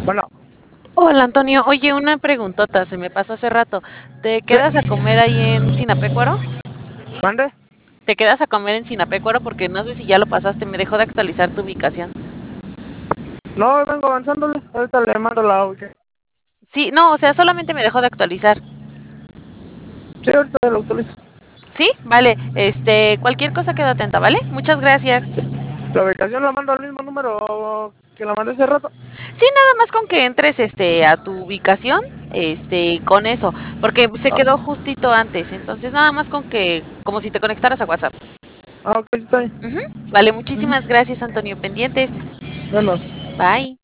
Bueno, Hola Antonio, oye, una preguntota, se me pasó hace rato. ¿Te sí, quedas a comer ahí en Sinapecuaro? mande. ¿Te quedas a comer en Sinapecuaro? Porque no sé si ya lo pasaste, me dejó de actualizar tu ubicación. No, vengo avanzándole. Ahorita le mando la ubicación. Sí, no, o sea, solamente me dejó de actualizar. Sí, ahorita lo actualizo. Sí, vale, cualquier cosa quedo atenta, ¿vale? Muchas gracias. La ubicación la mando al mismo número que la mandé hace rato. Sí, nada más con que entres, a tu ubicación, con eso, porque se Ah, quedó justito antes, entonces nada más con que, como si te conectaras a WhatsApp. ok, está bien. Ujú. Vale, Ujú. muchísimas gracias, Antonio. Pendientes. Bueno. Bye.